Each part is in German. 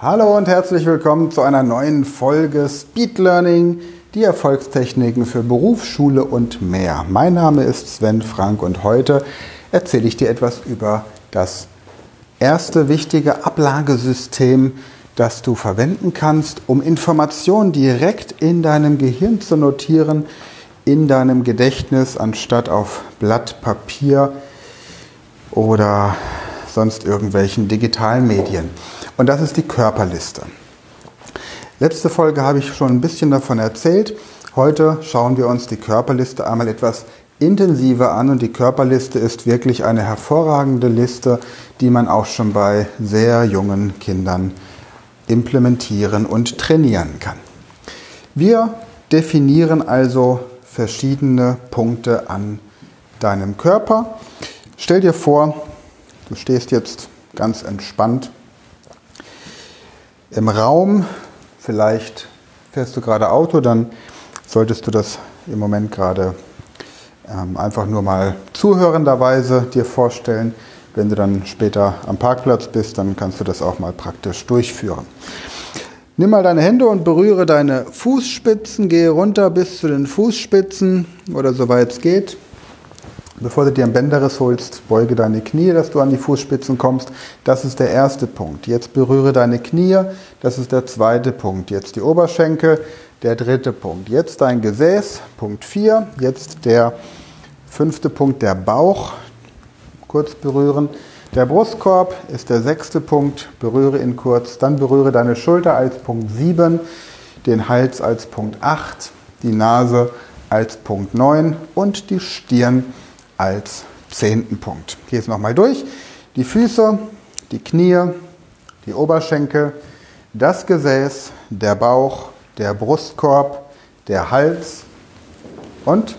Hallo und herzlich willkommen zu einer neuen Folge Speed Learning, die Erfolgstechniken für Berufsschule und mehr. Mein Name ist Sven Frank und heute erzähle ich dir etwas über das erste wichtige Ablagesystem, das du verwenden kannst, um Informationen direkt in deinem Gehirn zu notieren, in deinem Gedächtnis, anstatt auf Blatt Papier oder sonst irgendwelchen digitalen Medien. Und das ist die Körperliste. Letzte Folge habe ich schon ein bisschen davon erzählt. Heute schauen wir uns die Körperliste einmal etwas intensiver an. Und die Körperliste ist wirklich eine hervorragende Liste, die man auch schon bei sehr jungen Kindern implementieren und trainieren kann. Wir definieren also verschiedene Punkte an deinem Körper. Stell dir vor, du stehst jetzt ganz entspannt im Raum, vielleicht fährst du gerade Auto, dann solltest du das im Moment gerade einfach nur mal zuhörenderweise dir vorstellen. Wenn du dann später am Parkplatz bist, dann kannst du das auch mal praktisch durchführen. Nimm mal deine Hände und berühre deine Fußspitzen, gehe runter bis zu den Fußspitzen oder soweit es geht. Bevor du dir einen Bänderriss holst, beuge deine Knie, dass du an die Fußspitzen kommst. Das ist der erste Punkt. Jetzt berühre deine Knie, das ist der zweite Punkt. Jetzt die Oberschenkel, der dritte Punkt. Jetzt dein Gesäß, Punkt 4. Jetzt der fünfte Punkt, der Bauch, kurz berühren. Der Brustkorb ist der sechste Punkt, berühre ihn kurz. Dann berühre deine Schulter als Punkt 7, den Hals als Punkt 8, die Nase als Punkt 9 und die Stirn als 10. Punkt. Ich gehe jetzt nochmal durch. Die Füße, die Knie, die Oberschenkel, das Gesäß, der Bauch, der Brustkorb, der Hals und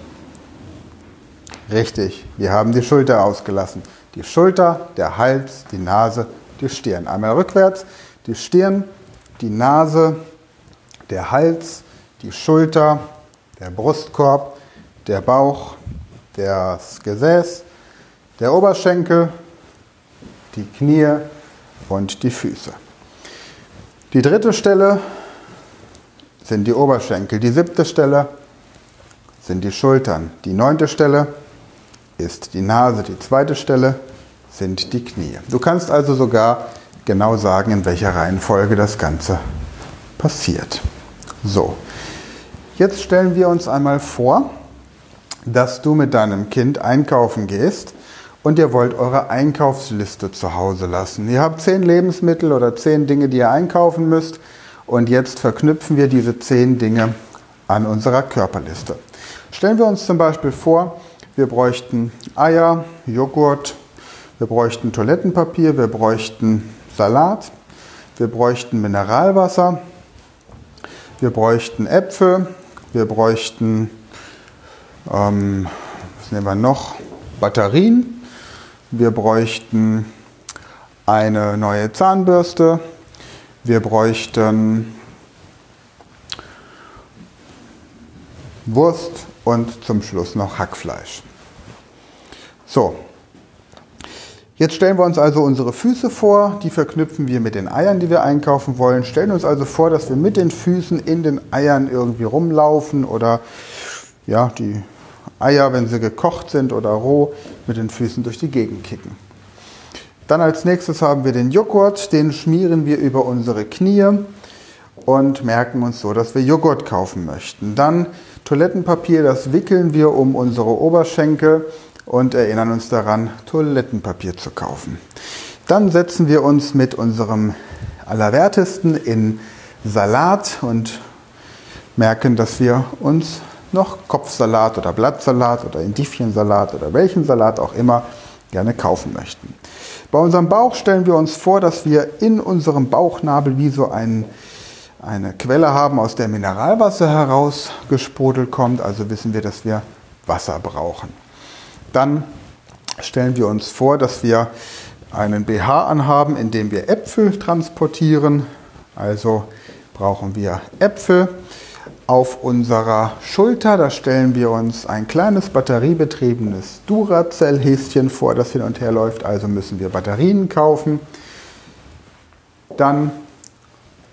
richtig, wir haben die Schulter ausgelassen. Die Schulter, der Hals, die Nase, die Stirn. Einmal rückwärts, die Stirn, die Nase, der Hals, die Schulter, der Brustkorb, der Bauch, das Gesäß, der Oberschenkel, die Knie und die Füße. Die dritte Stelle sind die Oberschenkel. Die siebte Stelle sind die Schultern. Die neunte Stelle ist die Nase. Die zweite Stelle sind die Knie. Du kannst also sogar genau sagen, in welcher Reihenfolge das Ganze passiert. So, jetzt stellen wir uns einmal vor, dass du mit deinem Kind einkaufen gehst und ihr wollt eure Einkaufsliste zu Hause lassen. Ihr habt 10 Lebensmittel oder 10 Dinge, die ihr einkaufen müsst und jetzt verknüpfen wir diese 10 Dinge an unserer Körperliste. Stellen wir uns zum Beispiel vor, wir bräuchten Eier, Joghurt, wir bräuchten Toilettenpapier, wir bräuchten Salat, wir bräuchten Mineralwasser, wir bräuchten Äpfel, wir bräuchten was nehmen wir noch? Batterien. Wir bräuchten eine neue Zahnbürste. Wir bräuchten Wurst und zum Schluss noch Hackfleisch. So, jetzt stellen wir uns also unsere Füße vor. Die verknüpfen wir mit den Eiern, die wir einkaufen wollen. Stellen uns also vor, dass wir mit den Füßen in den Eiern irgendwie rumlaufen oder ja, die Eier, wenn sie gekocht sind oder roh, mit den Füßen durch die Gegend kicken. Dann als nächstes haben wir den Joghurt, den schmieren wir über unsere Knie und merken uns so, dass wir Joghurt kaufen möchten. Dann Toilettenpapier, das wickeln wir um unsere Oberschenkel und erinnern uns daran, Toilettenpapier zu kaufen. Dann setzen wir uns mit unserem Allerwertesten in Salat und merken, dass wir uns noch Kopfsalat oder Blattsalat oder Endiviensalat oder welchen Salat auch immer gerne kaufen möchten. Bei unserem Bauch stellen wir uns vor, dass wir in unserem Bauchnabel wie so eine Quelle haben, aus der Mineralwasser herausgesprudelt kommt. Also wissen wir, dass wir Wasser brauchen. Dann stellen wir uns vor, dass wir einen BH anhaben, in dem wir Äpfel transportieren. Also brauchen wir Äpfel. Auf unserer Schulter, da stellen wir uns ein kleines batteriebetriebenes Duracell-Häschen vor, das hin und her läuft. Also müssen wir Batterien kaufen. Dann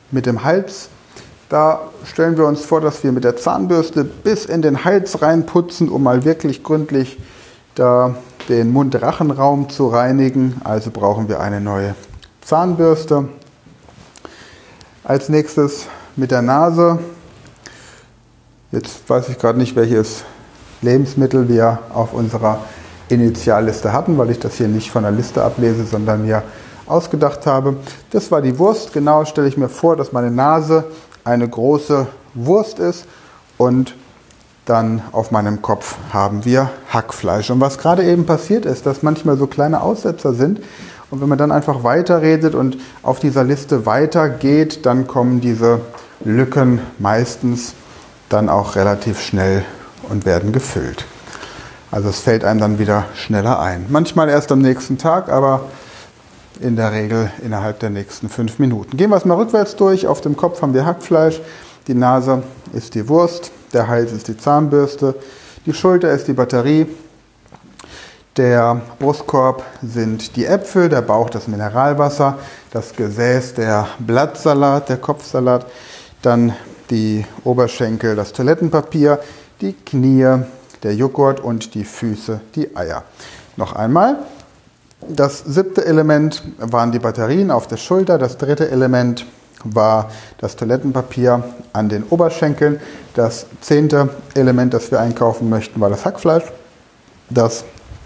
mit dem Hals. Da stellen wir uns vor, dass wir mit der Zahnbürste bis in den Hals reinputzen, um mal wirklich gründlich da den Mund-Rachenraum zu reinigen. Also brauchen wir eine neue Zahnbürste. Als nächstes mit der Nase. Jetzt weiß ich gerade nicht, welches Lebensmittel wir auf unserer Initialliste hatten, weil ich das hier nicht von der Liste ablese, sondern mir ausgedacht habe. Das war die Wurst. Genau stelle ich mir vor, dass meine Nase eine große Wurst ist und dann auf meinem Kopf haben wir Hackfleisch. Und was gerade eben passiert ist, dass manchmal so kleine Aussetzer sind und wenn man dann einfach weiterredet und auf dieser Liste weitergeht, dann kommen diese Lücken meistens dann auch relativ schnell und werden gefüllt. Also es fällt einem dann wieder schneller ein. Manchmal erst am nächsten Tag, aber in der Regel innerhalb der nächsten 5 Minuten. Gehen wir es mal rückwärts durch. Auf dem Kopf haben wir Hackfleisch, die Nase ist die Wurst, der Hals ist die Zahnbürste, die Schulter ist die Batterie, der Brustkorb sind die Äpfel, der Bauch das Mineralwasser, das Gesäß der Blattsalat, der Kopfsalat, dann die Oberschenkel das Toilettenpapier, die Knie, der Joghurt und die Füße die Eier. Noch einmal. Das 7. Element waren die Batterien auf der Schulter. Das 3. Element war das Toilettenpapier an den Oberschenkeln. Das 10. Element, das wir einkaufen möchten, war das Hackfleisch. Das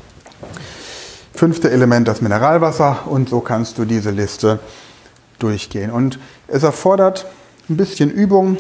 5. Element das Mineralwasser. Und so kannst du diese Liste durchgehen. Und es erfordert ein bisschen Übung.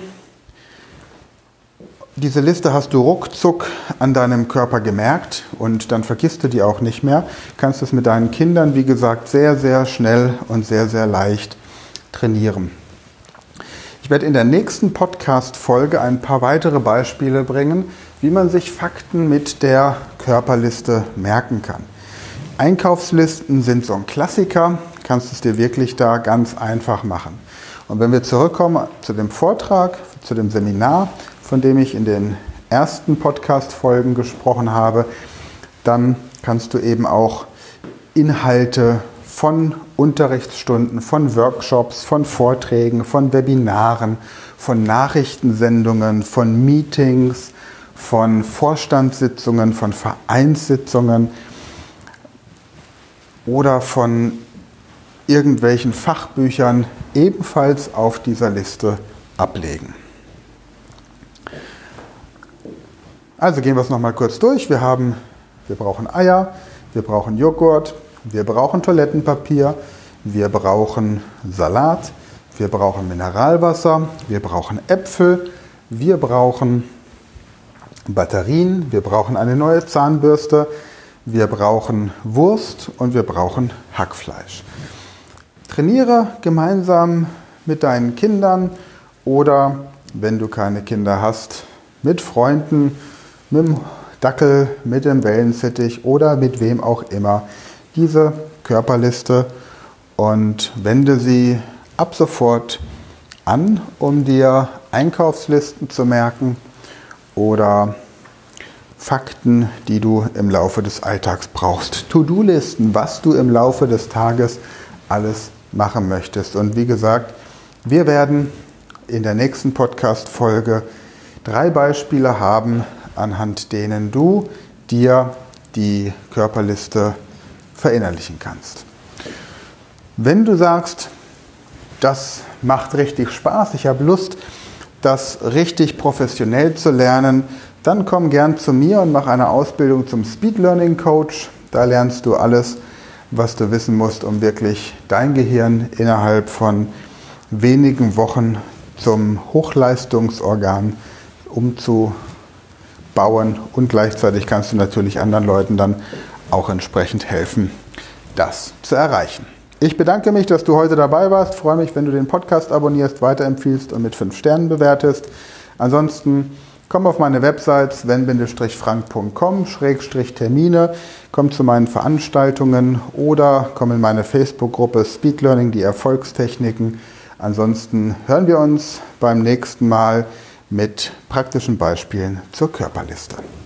Diese Liste hast du ruckzuck an deinem Körper gemerkt und dann vergisst du die auch nicht mehr. Du kannst es mit deinen Kindern, wie gesagt, sehr, sehr schnell und sehr, sehr leicht trainieren. Ich werde in der nächsten Podcast-Folge ein paar weitere Beispiele bringen, wie man sich Fakten mit der Körperliste merken kann. Einkaufslisten sind so ein Klassiker, kannst es dir wirklich da ganz einfach machen. Und wenn wir zurückkommen zu dem Vortrag, zu dem Seminar, von dem ich in den ersten Podcast-Folgen gesprochen habe, dann kannst du eben auch Inhalte von Unterrichtsstunden, von Workshops, von Vorträgen, von Webinaren, von Nachrichtensendungen, von Meetings, von Vorstandssitzungen, von Vereinssitzungen oder von irgendwelchen Fachbüchern ebenfalls auf dieser Liste ablegen. Also gehen wir es nochmal kurz durch. Wir brauchen Eier, wir brauchen Joghurt, wir brauchen Toilettenpapier, wir brauchen Salat, wir brauchen Mineralwasser, wir brauchen Äpfel, wir brauchen Batterien, wir brauchen eine neue Zahnbürste, wir brauchen Wurst und wir brauchen Hackfleisch. Trainiere gemeinsam mit deinen Kindern oder, wenn du keine Kinder hast, mit Freunden, mit dem Dackel, mit dem Wellensittich oder mit wem auch immer diese Körperliste und wende sie ab sofort an, um dir Einkaufslisten zu merken oder Fakten, die du im Laufe des Alltags brauchst. To-Do-Listen, was du im Laufe des Tages alles machen möchtest. Und wie gesagt, wir werden in der nächsten Podcast-Folge 3 Beispiele haben, anhand denen du dir die Körperliste verinnerlichen kannst. Wenn du sagst, das macht richtig Spaß, ich habe Lust, das richtig professionell zu lernen, dann komm gern zu mir und mach eine Ausbildung zum Speed Learning Coach. Da lernst du alles, was du wissen musst, um wirklich dein Gehirn innerhalb von wenigen Wochen zum Hochleistungsorgan umzubauen und gleichzeitig kannst du natürlich anderen Leuten dann auch entsprechend helfen, das zu erreichen. Ich bedanke mich, dass du heute dabei warst. Freue mich, wenn du den Podcast abonnierst, weiterempfiehlst und mit 5 Sternen bewertest. Ansonsten komm auf meine Website sven-frank.com/Termine, komm zu meinen Veranstaltungen oder komm in meine Facebook-Gruppe Speed Learning, die Erfolgstechniken. Ansonsten hören wir uns beim nächsten Mal mit praktischen Beispielen zur Körperliste.